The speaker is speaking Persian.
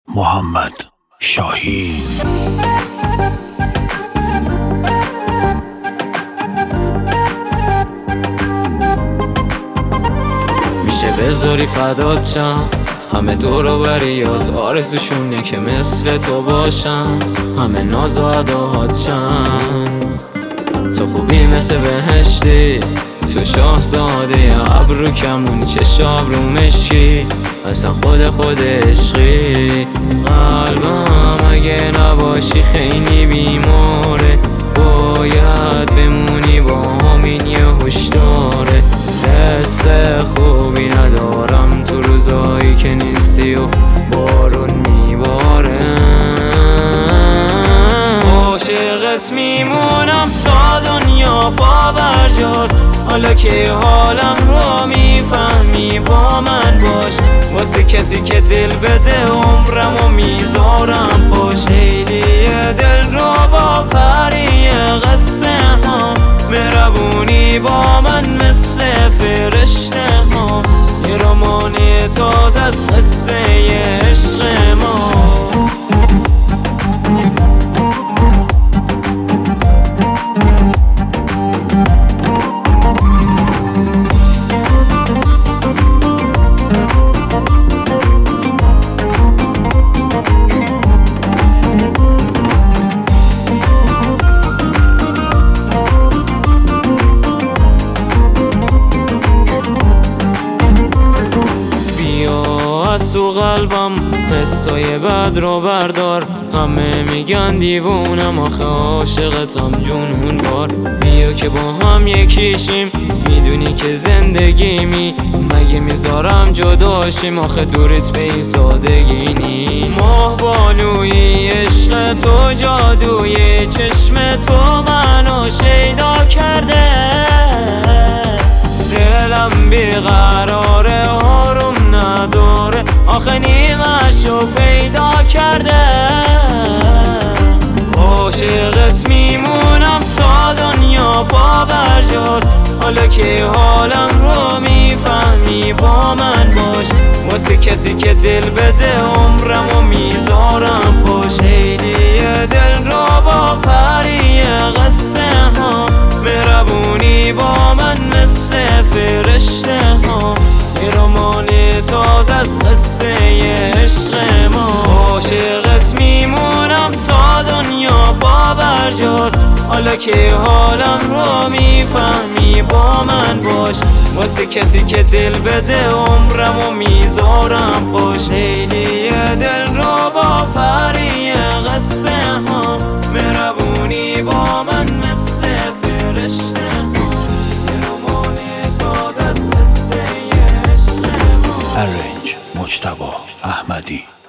محمد شاهین. میشه بذاری فدات شم، همه دور و بریات آرزوشونه که مثل تو باشن، همه ناز و اداهات شن. تو خوبی مثل بهشتی، تو شاهزاده ابرو کمون چشاب رو مشکی، اصلا خود عشقی. قلبم اگه نباشی خیلی بیماره، باید بمونی با همین یه هشداره. حس خوبی ندارم تو روزایی که نیستی و بارون میباره. عاشقت میمونم تا دنیا باورجاست، حالا که حالم رو میفهمی با من باش. واسه کسی که دل بده عمرم و میذارم باش. خیلی دل رو با پری قصه ها، مهربونی با من مثل فرشته ها، یه رمان تازه از قصه عشق ما. از تو قلبم حسای بد رو بردار، همه میگن دیوونم آخه عاشقتم جنون بار. بیا که با هم یکیشیم، میدونی که زندگیمی، مگه میذارم جداشیم آخه دورت به این سادگی نی. ماه بالوی عشق تو جادوی چشم تو منو شیدا کرده، دلم بیقراره آروم نداره آخه نیمشو پیدا کرده. عاشقت میمونم تا دنیا باورجاست، حالا که حالم رو میفهمی با من باش. واسه کسی که دل بده عمرم و میذارم باش. خیلی دل رو با پری قصه ها، مهربونی با من مثل فرشته ها، یه رمان تازه از قصه عشق ما. عاشقت میمونم تا دنیا باورجاست، حالا که حالم رو میفهمی با من باش. واسه کسی که دل بده عمرم و میذارم باش. خیلی دل رو با پری قصه ها، مهربونی با من مثل فرشته ها، یه رمان تازه از قصه عشق ما. ارنج مجتبی احمدی.